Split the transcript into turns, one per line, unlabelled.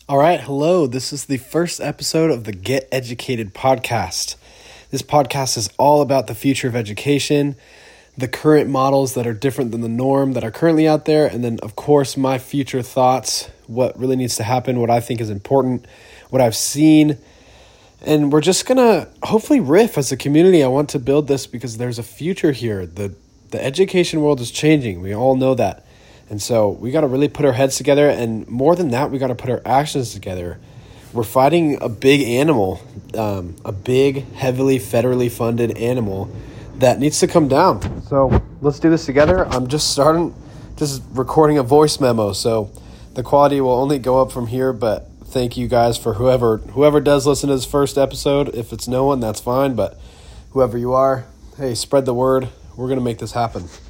All right, hello. This is the first episode of the Get Educated podcast. This podcast is all about the future of education, the current models that are different than the norm that are currently out there, and then, of course, my future thoughts, what really needs to happen, what I think is important, what I've seen. And we're just going to hopefully riff as a community. I want to build this because there's a future here. The education world is changing. We all know that. And so we got to really put our heads together. And more than that, we got to put our actions together. We're fighting a big animal, a big, heavily federally funded animal that needs to come down. So let's do this together. I'm just recording a voice memo. So the quality will only go up from here. But thank you guys for whoever does listen to this first episode. If it's no one, that's fine. But whoever you are, hey, spread the word. We're going to make this happen.